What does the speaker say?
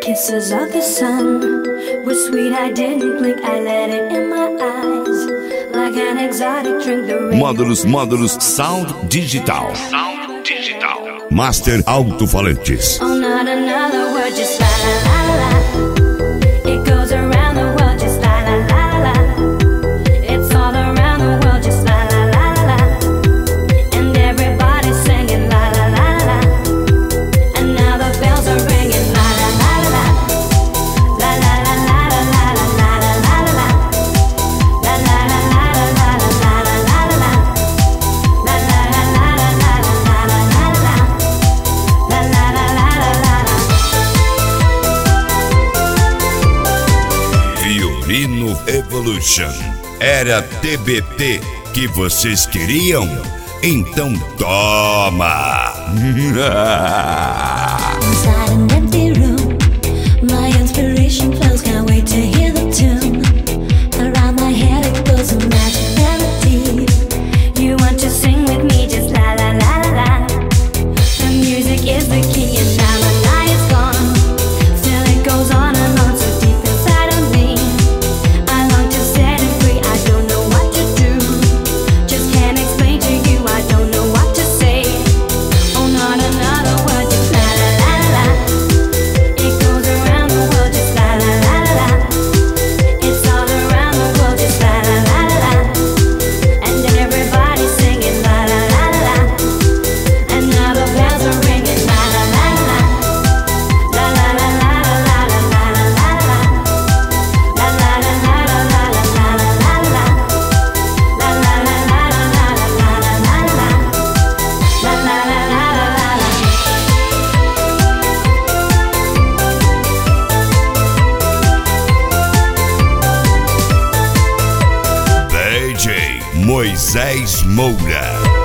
Kisses of the sun were sweet, I didn't blink, I let it in my eyes. Like an exotic drink, the rain. Módulos Sound Digital. Master Alto-Falantes. Oh, not another word, just la la la la. It goes around the world, just la la la la. It's all around the world, just la la la la. And everybody's singing la la la la. And now the bells are ringing la la la la. La la la la la la la la la la. La la la la la la la la la la. La la la la la la la la la. La la la la la la. Violino Evolution. Era TBT que vocês queriam? Então toma! Inside an empty room, my inspiration flows, can't wait to hear the tune. Around my head it goes a magic melody. You want to sing with me, just la la la la la. The music is the key and now the night is gone. Still it goes on and on so deep inside of me. I long to set it free, I don't know what to do. Just can't explain to you, I don't know what to say. Oh, not another word, just la la la la. It goes around the world, just la la la la. It's all around the world, just la la la la. And everybody's singing la la la la. And now the bells are ringing la la la la. La la la la la la la la la la. La la la la la la la la la la. La la la la la la la la la la. La la la la la la. DJ Moisés Moura.